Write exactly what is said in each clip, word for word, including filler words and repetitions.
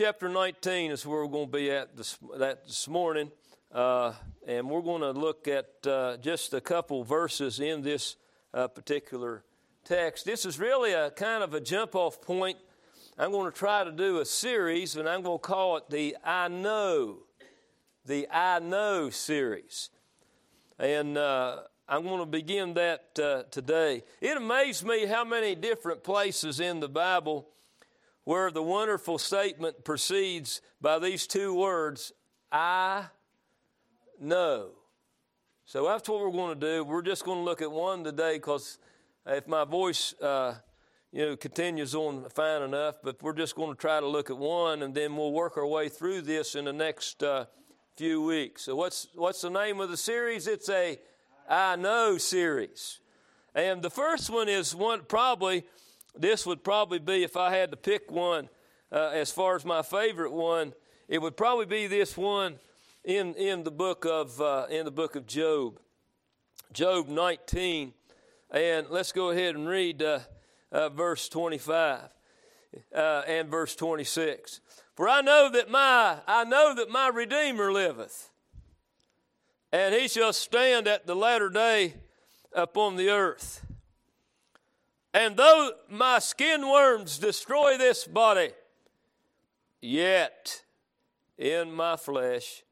Chapter nineteen is where we're going to be at this, that this morning, uh, and we're going to look at uh, just a couple verses in this uh, particular text. This is really a kind of a jump-off point. I'm going to try to do a series, and I'm going to call it the I Know, the I Know series. And uh, I'm going to begin that uh, today. It amazed me how many different places in the Bible where the wonderful statement proceeds by these two words, I know. So that's what we're going to do. We're just going to look at one today because if my voice uh, you know, continues on fine enough, but we're just going to try to look at one, and then we'll work our way through this in the next uh, few weeks. So what's what's the name of the series? It's a I Know series. And the first one is one probably... This would probably be, if I had to pick one, uh, as far as my favorite one, it would probably be this one in in the book of uh, in the book of Job, Job nineteen, and let's go ahead and read uh, uh, verse twenty-five uh, and verse twenty-six. For I know that my I know that my Redeemer liveth, and he shall stand at the latter day upon the earth. And though my skin worms destroy this body, yet in my flesh,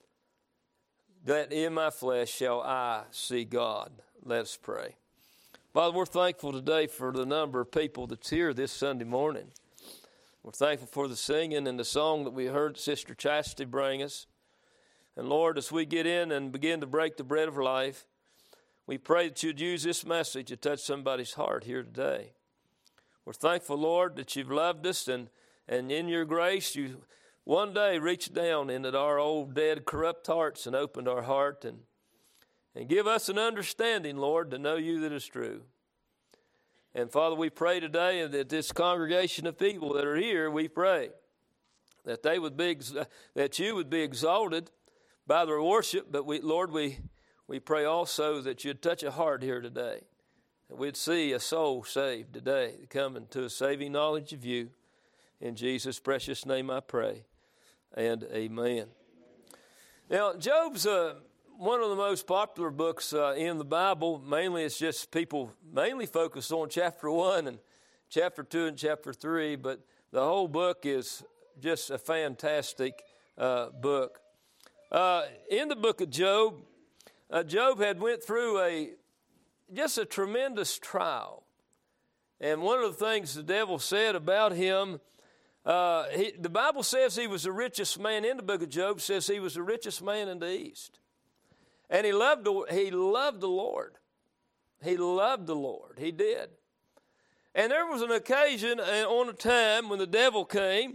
that in my flesh shall I see God. Let's pray. Father, we're thankful today for the number of people that's here this Sunday morning. We're thankful for the singing and the song that we heard Sister Chastity bring us. And Lord, as we get in and begin to break the bread of life, we pray that you'd use this message to touch somebody's heart here today. We're thankful, Lord, that you've loved us, and, and in your grace, you one day reached down into our old, dead, corrupt hearts and opened our heart and, and give us an understanding, Lord, to know you that is true. And, Father, we pray today that this congregation of people that are here, we pray that they would be, that you would be exalted by their worship, but we, Lord, we... We pray also that you'd touch a heart here today, that we'd see a soul saved today, coming to a saving knowledge of you. In Jesus' precious name I pray, and amen. Now, Job's uh, one of the most popular books uh, in the Bible. Mainly it's just people mainly focus on chapter one and chapter two and chapter three, but the whole book is just a fantastic uh, book. Uh, in the book of Job, Uh, Job had went through a just a tremendous trial. And one of the things the devil said about him, uh, he, the Bible says he was the richest man in the book of Job, says he was the richest man in the East. And he loved, he loved the Lord. He loved the Lord. He did. And there was an occasion on a time when the devil came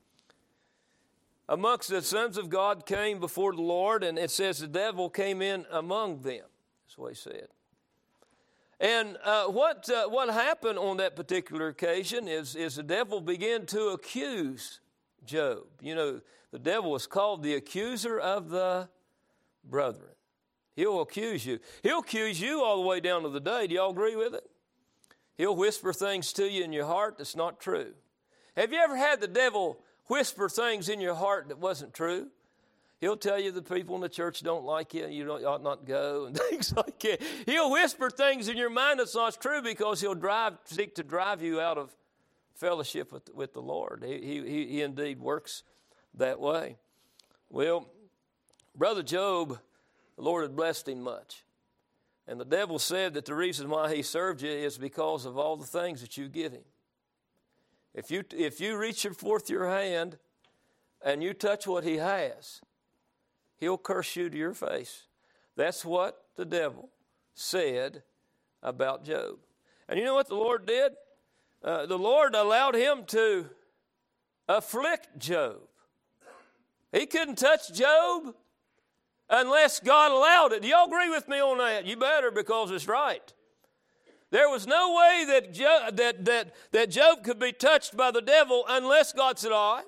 amongst the sons of God, came before the Lord, and it says the devil came in among them. That's what he said. And uh, what uh, what happened on that particular occasion is, is the devil began to accuse Job. You know, the devil is called the accuser of the brethren. He'll accuse you. He'll accuse you all the way down to the day. Do y'all agree with it? He'll whisper things to you in your heart that's not true. Have you ever had the devil whisper things in your heart that wasn't true? He'll tell you the people in the church don't like you, you don't, ought not go, and things like that. He'll whisper things in your mind that's not true because he'll drive, seek to drive you out of fellowship with, with the Lord. He, he, he indeed works that way. Well, Brother Job, the Lord had blessed him much. And the devil said that the reason why he served you is because of all the things that you give him. If you if you reach forth your hand and you touch what he has, he'll curse you to your face. That's what the devil said about Job. And you know what the Lord did? Uh, the Lord allowed him to afflict Job. He couldn't touch Job unless God allowed it. Do y'all agree with me on that? You better, because it's right. There was no way that Job, that, that, that Job could be touched by the devil unless God said, all right,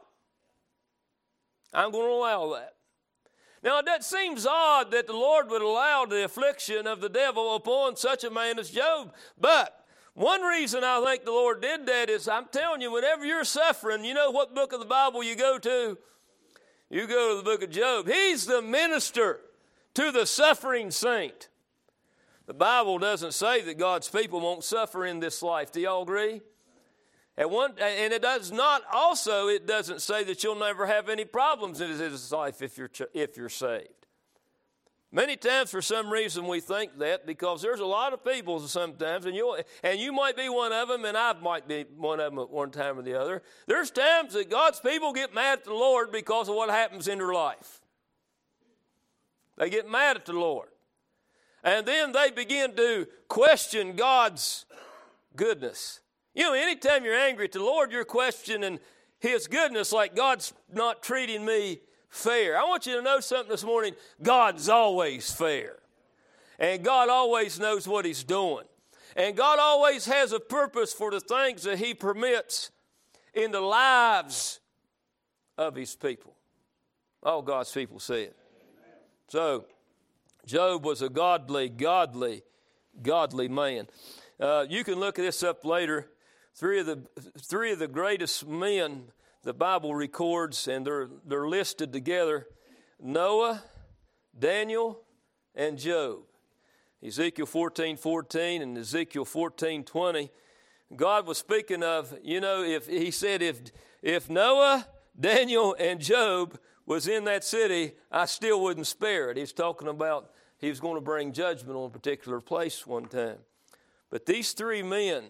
I'm going to allow that. Now, that seems odd that the Lord would allow the affliction of the devil upon such a man as Job. But One reason I think the Lord did that is, I'm telling you, whenever you're suffering, you know what book of the Bible you go to? You go to the book of Job. He's the minister to the suffering saint. The Bible doesn't say that God's people won't suffer in this life. Do y'all agree? At one, and it does not also, it doesn't say that you'll never have any problems in this life if you're, if you're saved. Many times, for some reason, we think that because there's a lot of people sometimes, and you and you might be one of them, and I might be one of them at one time or the other. There's times that God's people get mad at the Lord because of what happens in their life. They get mad at the Lord. And then they begin to question God's goodness. You know, anytime you're angry at the Lord, you're questioning His goodness, like God's not treating me fair. I want you to know something this morning. God's always fair. And God always knows what He's doing. And God always has a purpose for the things that He permits in the lives of His people. All God's people say it. So, Job was a godly, godly, godly man. Uh, you can look this up later. Three of the three of the greatest men the Bible records, and they're they're listed together: Noah, Daniel, and Job. Ezekiel fourteen fourteen and Ezekiel fourteen twenty. God was speaking of, you know, if He said if if Noah, Daniel, and Job was in that city, I still wouldn't spare it. He's talking about He was going to bring judgment on a particular place one time. But these three men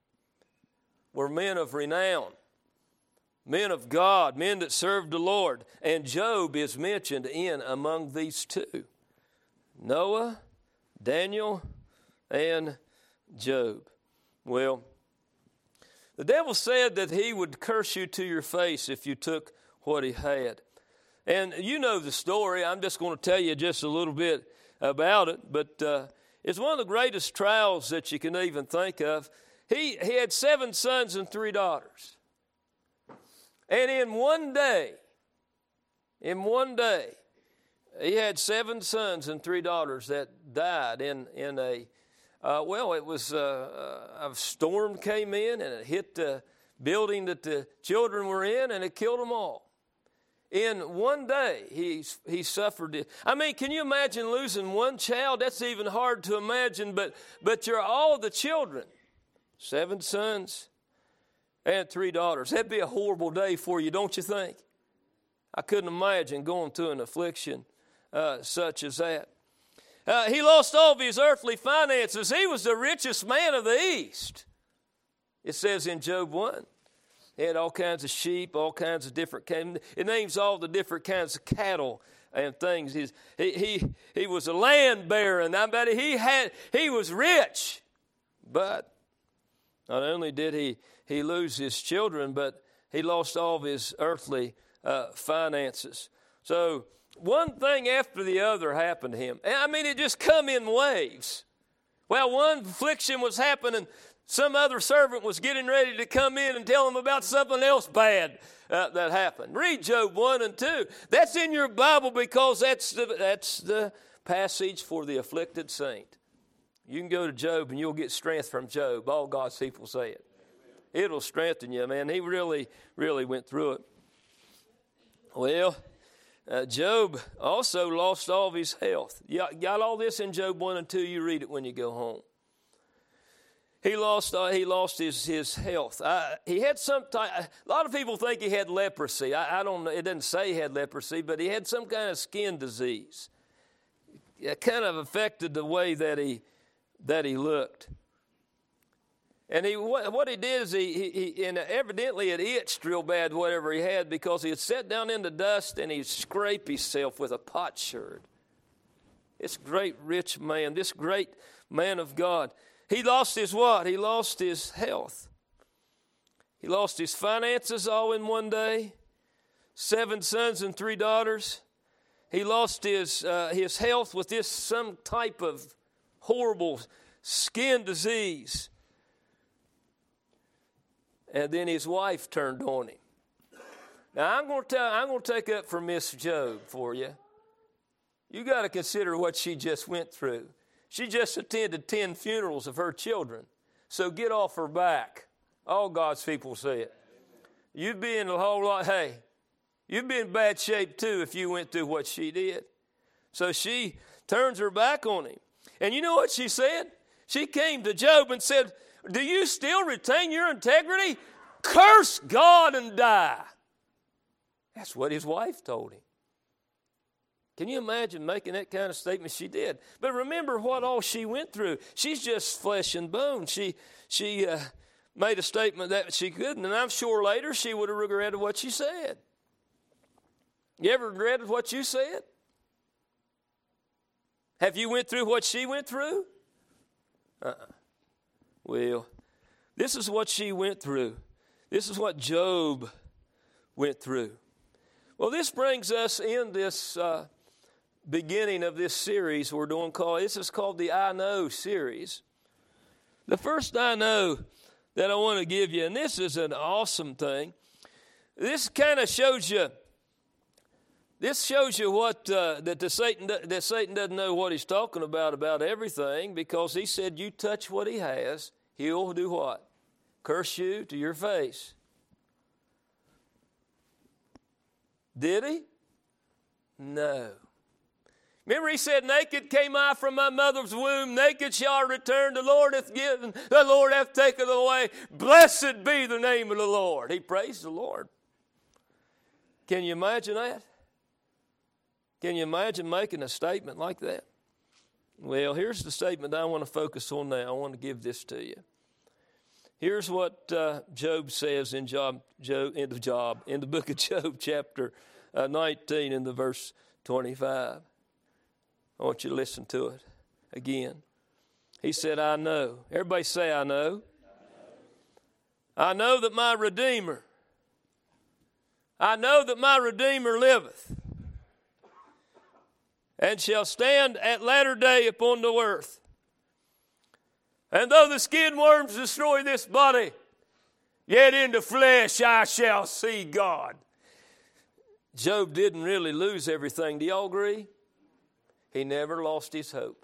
were men of renown, men of God, men that served the Lord. And Job is mentioned in among these two. Noah, Daniel, and Job. Well, the devil said that he would curse you to your face if you took what he had. And you know the story. I'm just going to tell you just a little bit about it. But uh, it's one of the greatest trials that you can even think of. He, he had seven sons and three daughters. And in one day, in one day, he had seven sons and three daughters that died in, in a, uh, well, it was uh, a storm came in and it hit the building that the children were in and it killed them all. In one day, he, he suffered it. I mean, can you imagine losing one child? That's even hard to imagine, but, but you're all the children. Seven sons and three daughters. That'd be a horrible day for you, don't you think? I couldn't imagine going through an affliction uh, such as that. Uh, he lost all of his earthly finances. He was the richest man of the East. It says in Job one. He had all kinds of sheep, all kinds of different, it names all the different kinds of cattle and things. He's, he, he, he was a land baron. I bet he had, he was rich. But not only did he, he lose his children, but he lost all of his earthly uh, finances. So one thing after the other happened to him. I mean, it just come in waves. Well, one affliction was happening. Some other servant was getting ready to come in and tell him about something else bad uh, that happened. Read Job one and two. That's in your Bible because that's the, that's the passage for the afflicted saint. You can go to Job and you'll get strength from Job. All God's people say it. It'll strengthen you, man. He really, really went through it. Well, uh, Job also lost all of his health. You got all this in Job one and two. You read it when you go home. He lost. Uh, he lost his his health. Uh, he had some type. A lot of people think he had leprosy. I, I don't know. It doesn't say he had leprosy, but he had some kind of skin disease. It kind of affected the way that he that he looked. And he what, what he did is he, he, he and evidently it itched real bad whatever he had because he had sat down in the dust and he scraped himself with a potsherd. This great rich man, this great man of God. He lost his what? He lost his health. He lost his finances all in one day. Seven sons and three daughters. He lost his uh, his health with this some type of horrible skin disease. And then his wife turned on him. Now I'm going to tell I'm going to take up for Miss Job for you. You got to consider what she just went through. She just attended ten funerals of her children. So get off her back. All God's people say it. You'd be in a whole lot, hey, you'd be in bad shape too if you went through what she did. So she turns her back on him. And you know what she said? She came to Job and said, do you still retain your integrity? Curse God and die. That's what his wife told him. Can you imagine making that kind of statement? She did. But remember what all she went through. She's just flesh and bone. She she uh, made a statement that she couldn't, and I'm sure later she would have regretted what she said. You ever regretted what you said? Have you went through what she went through? Uh-uh. Well, this is what she went through. This is what Job went through. Well, this brings us in this uh, beginning of this series we're doing called, this is called the I Know series. The first I know that I want to give you, and this is an awesome thing. This kind of shows you, this shows you what, uh, that, the Satan, that Satan doesn't know what he's talking about, about everything, because he said you touch what he has, he'll do what? Curse you to your face. Did he? No. Remember he said, naked came I from my mother's womb, naked shall I return, the Lord hath given, the Lord hath taken away. Blessed be the name of the Lord. He praised the Lord. Can you imagine that? Can you imagine making a statement like that? Well, here's the statement I want to focus on now. I want to give this to you. Here's what uh, Job says in Job, Job, in the Job, in the book of Job, chapter uh, nineteen, in the verse twenty-five. I want you to listen to it again. He said, I know. Everybody say, I know. I know that my Redeemer, I know that my Redeemer liveth, and shall stand at latter day upon the earth. And though the skin worms destroy this body, yet in the flesh I shall see God. Job didn't really lose everything. Do y'all agree? He never lost his hope.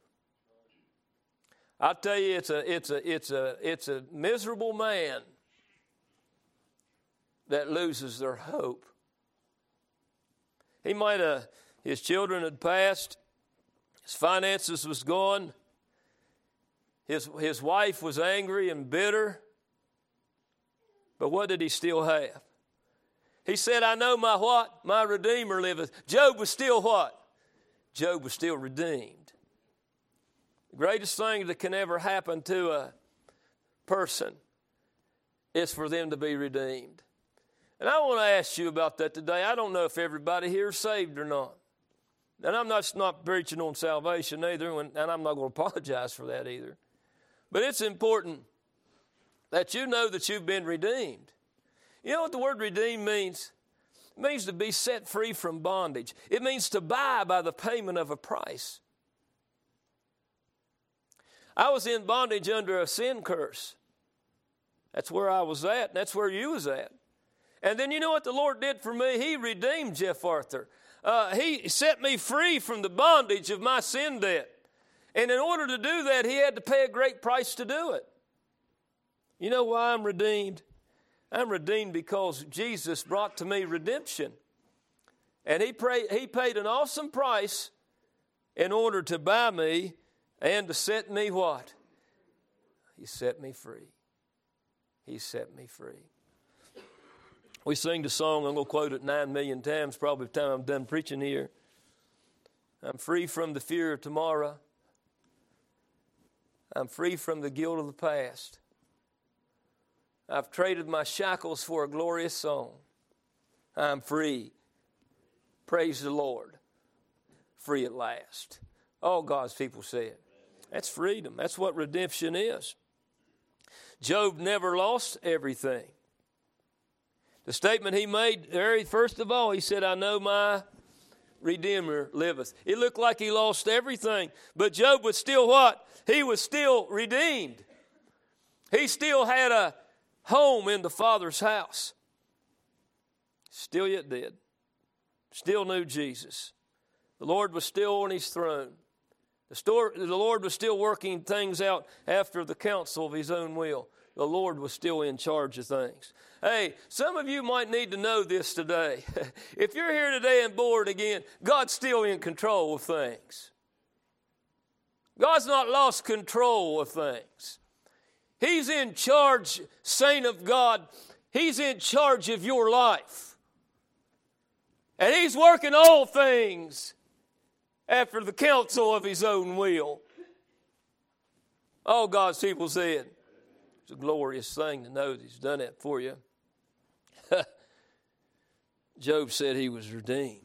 I tell you, it's a it's a it's a it's a miserable man that loses their hope. He might have, his children had passed, his finances was gone. His, his wife was angry and bitter. But what did he still have? He said, I know my what? My Redeemer liveth. Job was still what? Job was still redeemed. The greatest thing that can ever happen to a person is for them to be redeemed. And I want to ask you about that today. I don't know if everybody here is saved or not. And I'm not, not preaching on salvation either, and I'm not going to apologize for that either. But it's important that you know that you've been redeemed. You know what the word redeem means? It means to be set free from bondage. It means to buy by the payment of a price. I was in bondage under a sin curse. That's where I was at, and that's where you was at. And then you know what the Lord did for me? He redeemed Jeff Arthur. Uh, he set me free from the bondage of my sin debt. And in order to do that, he had to pay a great price to do it. You know why I'm redeemed? I'm redeemed because Jesus brought to me redemption. And he, pray, he paid an awesome price in order to buy me and to set me what? He set me free. He set me free. We sing the song, I'm going to quote it nine million times, probably by the time I'm done preaching here. I'm free from the fear of tomorrow. I'm free from the guilt of the past. I've traded my shackles for a glorious song. I'm free. Praise the Lord. Free at last. All God's people say it. That's freedom. That's what redemption is. Job never lost everything. The statement he made, very first of all, he said, I know my Redeemer liveth. It looked like he lost everything, but Job was still what? He was still redeemed. He still had a home in the Father's house. Still yet did. Still knew Jesus. The Lord was still on his throne. The, store, the Lord was still working things out after the counsel of his own will. The Lord was still in charge of things. Hey, some of you might need to know this today. If you're here today and bored again, God's still in control of things. God's not lost control of things. He's in charge, saint of God. He's in charge of your life. And He's working all things after the counsel of His own will. All God's people said, it's a glorious thing to know that He's done that for you. Job said he was redeemed.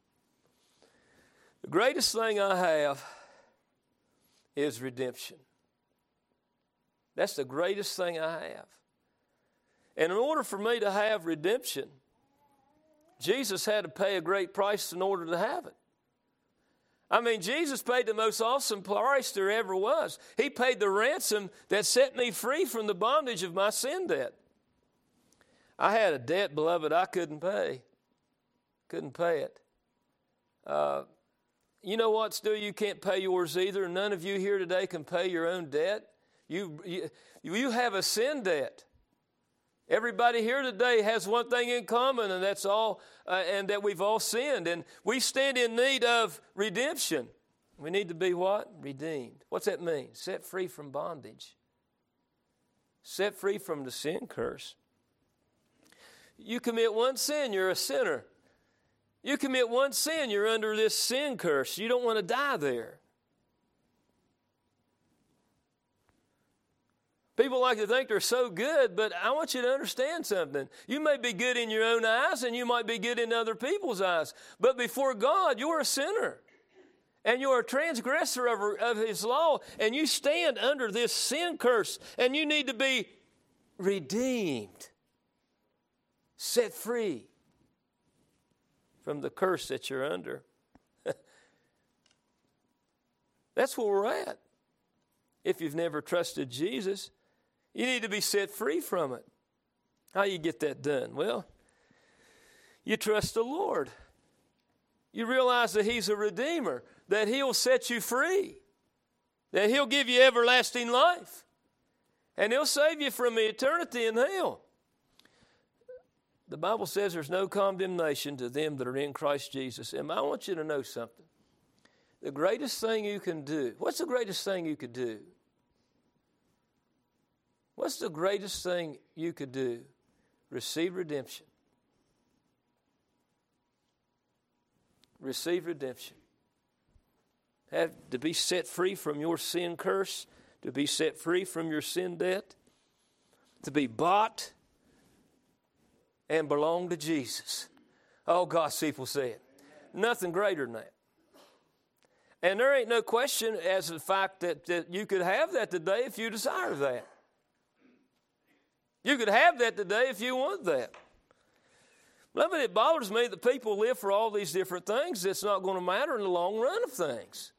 The greatest thing I have is redemption. That's the greatest thing I have. And in order for me to have redemption, Jesus had to pay a great price in order to have it. I mean, Jesus paid the most awesome price there ever was. He paid the ransom that set me free from the bondage of my sin debt. I had a debt, beloved, I couldn't pay. Couldn't pay it. Uh, you know what, still you can't pay yours either. None of you here today can pay your own debt. You, you, you have a sin debt. Everybody here today has one thing in common, and that's all, uh, and that we've all sinned, and we stand in need of redemption. We need to be what? Redeemed. What's that mean? Set free from bondage. Set free from the sin curse. You commit one sin, you're a sinner. You commit one sin, you're under this sin curse. You don't want to die there. People like to think they're so good, but I want you to understand something. You may be good in your own eyes, and you might be good in other people's eyes. But before God, you're a sinner. And you're a transgressor of, of His law. And you stand under this sin curse. And you need to be redeemed. Set free from the curse that you're under. That's where we're at. If you've never trusted Jesus, you need to be set free from it. How do you get that done? Well, you trust the Lord. You realize that He's a Redeemer, that He'll set you free, that He'll give you everlasting life, and He'll save you from eternity in hell. The Bible says there's no condemnation to them that are in Christ Jesus. And I want you to know something. The greatest thing you can do, what's the greatest thing you could do? What's the greatest thing you could do? Receive redemption. Receive redemption. Have to be set free from your sin curse, to be set free from your sin debt, to be bought and belong to Jesus. Oh, God's people say it. Nothing greater than that. And there ain't no question as to the fact that, that you could have that today if you desire that. You could have that today if you want that. Beloved, it bothers me that people live for all these different things that's not going to matter in the long run of things.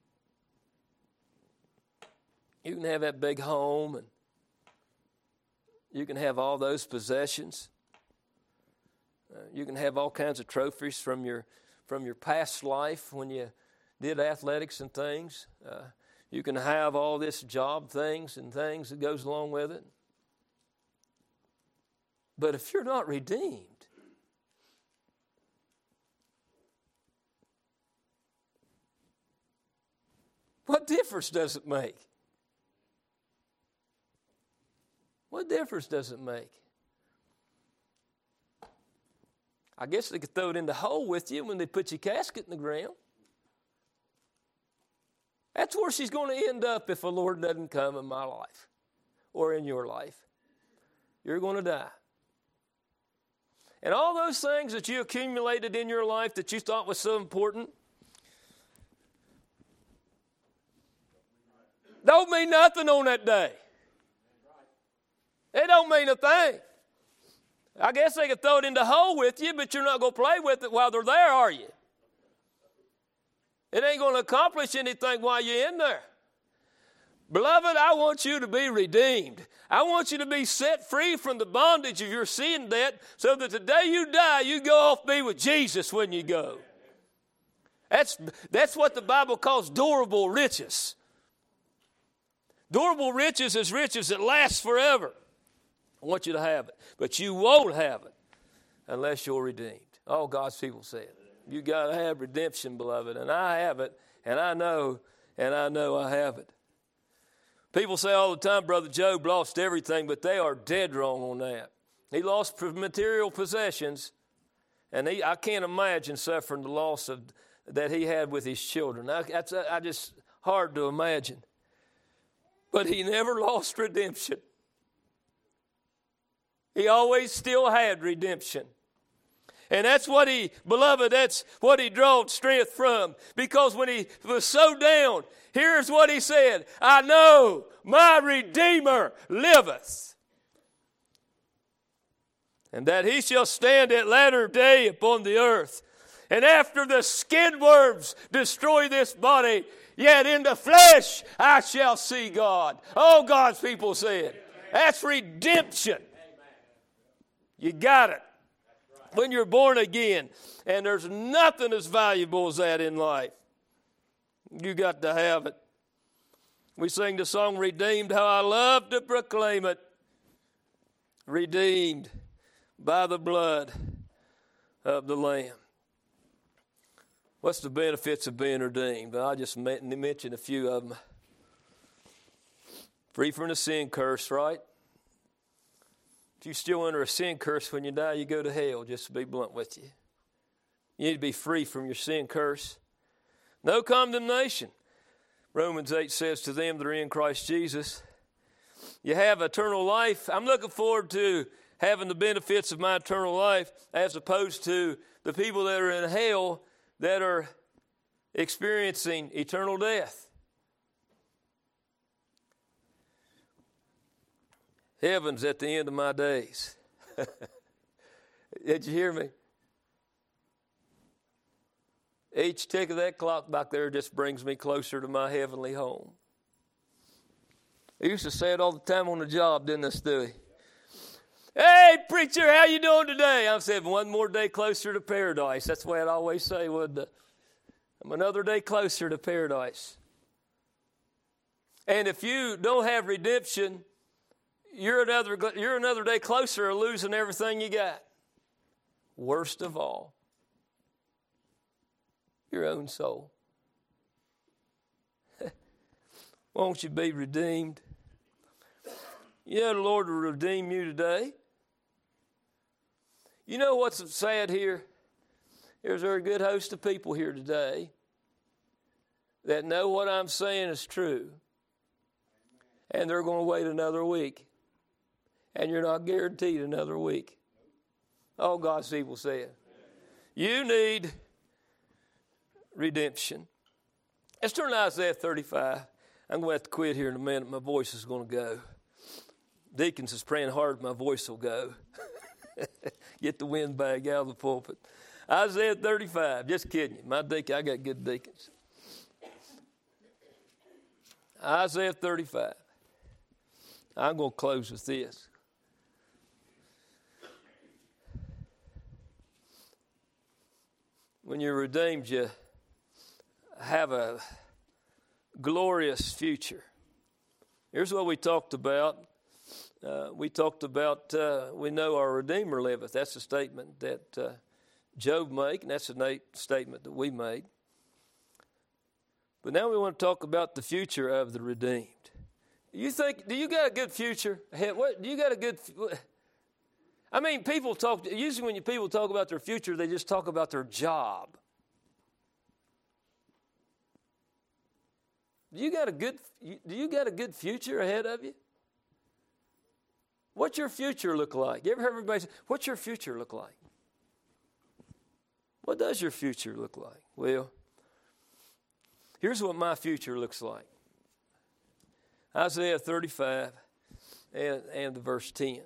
You can have that big home, and you can have all those possessions. Uh, you can have all kinds of trophies from your from your past life when you did athletics and things. Uh, you can have all this job things and things that goes along with it. But if you're not redeemed, what difference does it make? What difference does it make? I guess they could throw it in the hole with you when they put your casket in the ground. That's where she's going to end up if the Lord doesn't come in my life or in your life. You're going to die. And all those things that you accumulated in your life that you thought was so important don't mean nothing on that day. It don't mean a thing. I guess they could throw it in the hole with you, but you're not going to play with it while they're there, are you? It ain't going to accomplish anything while you're in there. Beloved, I want you to be redeemed. I want you to be set free from the bondage of your sin debt so that the day you die, you go off be with Jesus when you go. That's, that's what the Bible calls durable riches. Durable riches is riches that last forever. I want you to have it. But you won't have it unless you're redeemed. All God's people say it. You got to have redemption, beloved. And I have it. And I know. And I know I have it. People say all the time, Brother Job lost everything. But they are dead wrong on that. He lost material possessions. And he, I can't imagine suffering the loss of that he had with his children. I, that's I just hard to imagine. But he never lost redemption. He always still had redemption. And that's what he, beloved, that's what he drawed strength from. Because when he was so down, here's what he said. I know my Redeemer liveth. And that he shall stand at latter day upon the earth. And after the skin worms destroy this body, yet in the flesh I shall see God. Oh, God's people said. That's redemption. You got it. When you're born again. And there's nothing as valuable as that in life. You got to have it. We sing the song, Redeemed, how I love to proclaim it. Redeemed by the blood of the Lamb. What's the benefits of being redeemed? I'll just mention a few of them. Free from the sin curse, right? If you're still under a sin curse when you die, you go to hell, just to be blunt with you. You need to be free from your sin curse. No condemnation. Romans eight says to them that are in Christ Jesus, you have eternal life. I'm looking forward to having the benefits of my eternal life as opposed to the people that are in hell that are experiencing eternal death. Heaven's at the end of my days. Did you hear me? Each tick of that clock back there just brings me closer to my heavenly home. I used to say it all the time on the job, didn't I, Stewie? Hey, preacher, how you doing today? I said, one more day closer to paradise. That's the way I'd always say, wouldn't it? I'm another day closer to paradise. And if you don't have redemption, you're another, you're another day closer to losing everything you got. Worst of all, your own soul. Won't you be redeemed? You know the Lord will redeem you today. You know what's sad here? There's a good host of people here today that know what I'm saying is true. And they're going to wait another week. And you're not guaranteed another week. Oh, God's people say it. You need redemption. Let's turn to Isaiah thirty-five. I'm going to have to quit here in a minute. My voice is going to go. Deacons is praying hard, my voice will go. Get the windbag out of the pulpit. Isaiah thirty-five. Just kidding you. My deacon, I got good deacons. Isaiah thirty-five. I'm going to close with this. When you're redeemed, you have a glorious future. Here's what we talked about. Uh, we talked about, uh, we know our Redeemer liveth. That's a statement that uh, Job made, and that's a statement that we made. But now we want to talk about the future of the redeemed. You think, do you got a good future ahead? What, do you got a good, I mean, people talk, usually when you, people talk about their future, they just talk about their job. Do you got a good, do you got a good future ahead of you? What's your future look like? You ever heard everybody say, what's your future look like? What does your future look like? Well, here's what my future looks like. Isaiah thirty-five and, and the verse ten.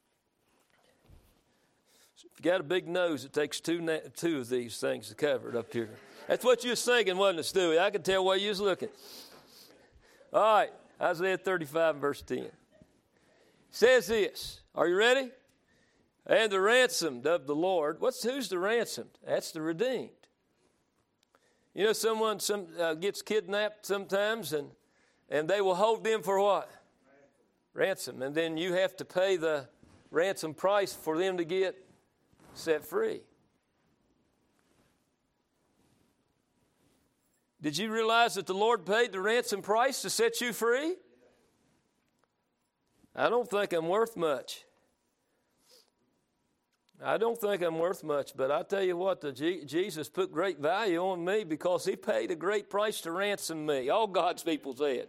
If you got a big nose, it takes two, two of these things to cover it up here. That's what you was thinking, wasn't it, Stewie? I could tell why you was looking. All right, Isaiah thirty-five, verse ten. Says this. Are you ready? And the ransomed of the Lord. What's who's the ransomed? That's the redeemed. You know, someone some uh, gets kidnapped sometimes, and and they will hold them for what? Ransom. And then you have to pay the ransom price for them to get set free. Did you realize that the Lord paid the ransom price to set you free? I don't think I'm worth much. I don't think I'm worth much, but I tell you what, the G- Jesus put great value on me because he paid a great price to ransom me. All God's people said.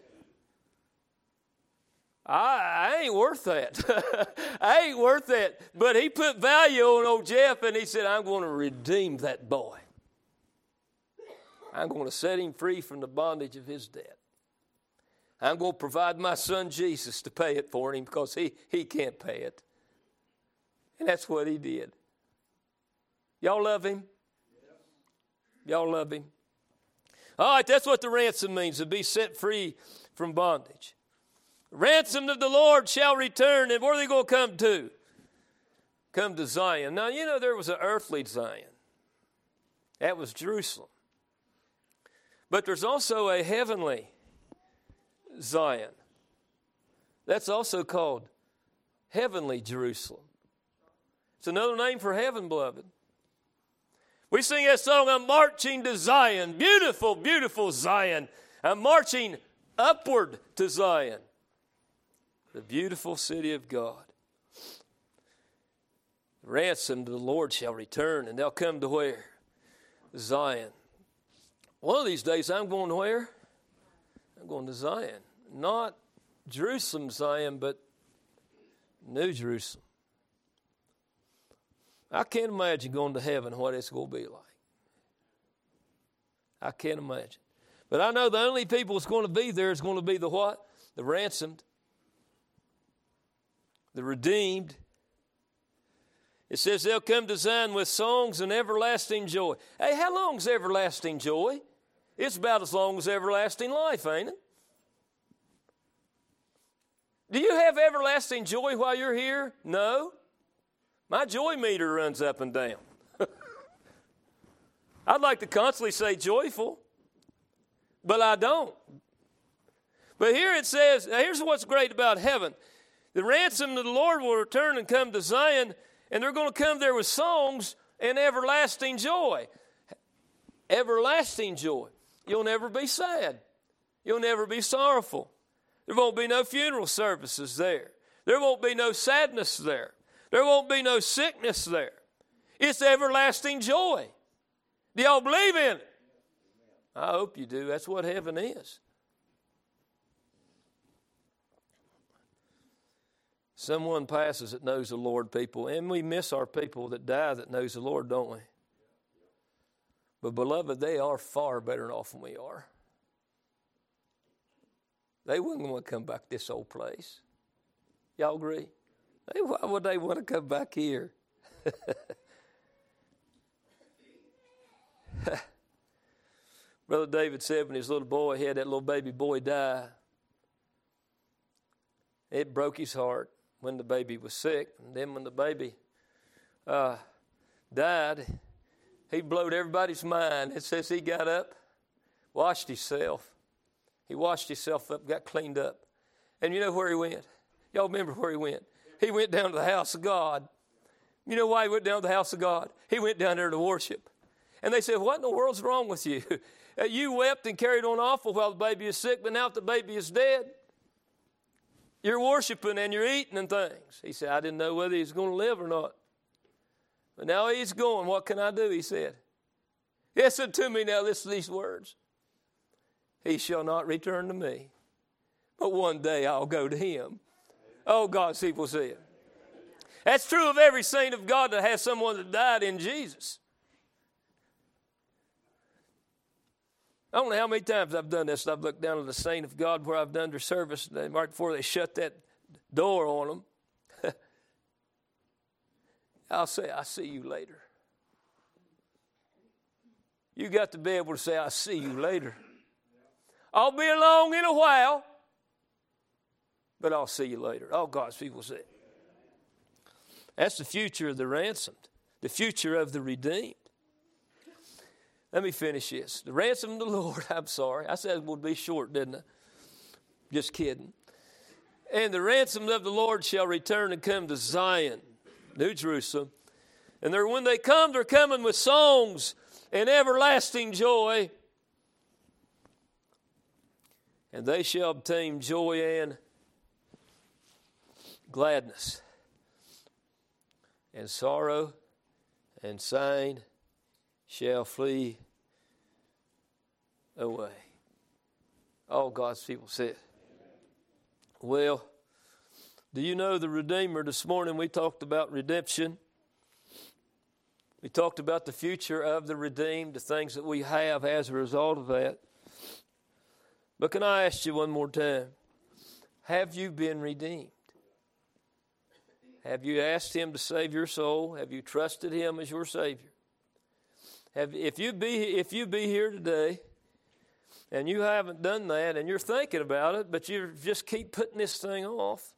I, I ain't worth that. I ain't worth that. But he put value on old Jeff, and he said, I'm going to redeem that boy. I'm going to set him free from the bondage of his debt. I'm going to provide my son Jesus to pay it for him because he, he can't pay it. And that's what he did. Y'all love him? Y'all love him? All right, that's what the ransom means, to be set free from bondage. Ransomed of the Lord shall return. And where are they going to come to? Come to Zion. Now, you know, there was an earthly Zion. That was Jerusalem. But there's also a heavenly Zion. That's also called heavenly Jerusalem. It's another name for heaven, beloved. We sing that song, I'm marching to Zion. Beautiful, beautiful Zion. I'm marching upward to Zion. The beautiful city of God. Ransomed to the Lord shall return, and they'll come to where? Zion. One of these days I'm going to where? I'm going to Zion. Not Jerusalem, Zion, but New Jerusalem. I can't imagine going to heaven, what it's going to be like. I can't imagine. But I know the only people that's going to be there is going to be the what? The ransomed. The redeemed. It says they'll come to Zion with songs and everlasting joy. Hey, how long's everlasting joy? It's about as long as everlasting life, ain't it? Do you have everlasting joy while you're here? No. My joy meter runs up and down. I'd like to constantly say joyful, but I don't. But here it says, here's what's great about heaven. The ransom of the Lord will return and come to Zion, and they're going to come there with songs and everlasting joy. Everlasting joy. You'll never be sad. You'll never be sorrowful. There won't be no funeral services there. There won't be no sadness there. There won't be no sickness there. It's everlasting joy. Do y'all believe in it? I hope you do. That's what heaven is. Someone passes that knows the Lord, people, and we miss our people that die that knows the Lord, don't we? But, beloved, they are far better off than we are. They wouldn't want to come back to this old place. Y'all agree? They, why would they want to come back here? Brother David said when his little boy, he had that little baby boy die. It broke his heart when the baby was sick. And then when the baby uh, died, he blowed everybody's mind. It says he got up, washed himself. He washed himself up, got cleaned up. And you know where he went? Y'all remember where he went? He went down to the house of God. You know why he went down to the house of God? He went down there to worship. And they said, what in the world's wrong with you? You wept and carried on awful while the baby is sick, but now that the baby is dead, you're worshiping and you're eating and things. He said, I didn't know whether he's going to live or not. But now he's going. What can I do? He said. Listen to me now. Listen to these words. He shall not return to me, but one day I'll go to him. Oh, God's people see it. That's true of every saint of God that has someone that died in Jesus. I don't know how many times I've done this. I've looked down at a saint of God where I've done their service right before they shut that door on them. I'll say, I'll see you later. You got to be able to say, I'll see you later. I'll be along in a while, but I'll see you later. Oh, God's people say. That's the future of the ransomed, the future of the redeemed. Let me finish this. The ransom of the Lord, I'm sorry. I said it would be short, didn't I? Just kidding. And the ransom of the Lord shall return and come to Zion, New Jerusalem. And they're, when they come, they're coming with songs and everlasting joy. And they shall obtain joy and gladness. And sorrow and sighing shall flee away. All God's people said. Well, do you know the Redeemer? This morning we talked about redemption. We talked about the future of the redeemed, the things that we have as a result of that. But can I ask you one more time? Have you been redeemed? Have you asked Him to save your soul? Have you trusted Him as your Savior? Have, if you be if you be here today and you haven't done that and you're thinking about it, but you just keep putting this thing off,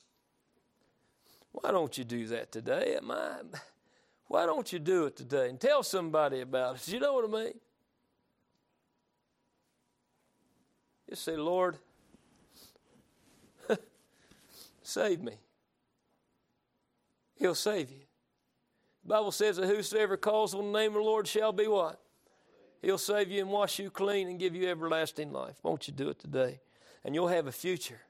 why don't you do that today? Am I, why don't you do it today and tell somebody about it? You know what I mean? Just say, Lord, save me. He'll save you. The Bible says that whosoever calls on the name of the Lord shall be what? He'll save you and wash you clean and give you everlasting life. Won't you do it today? And you'll have a future.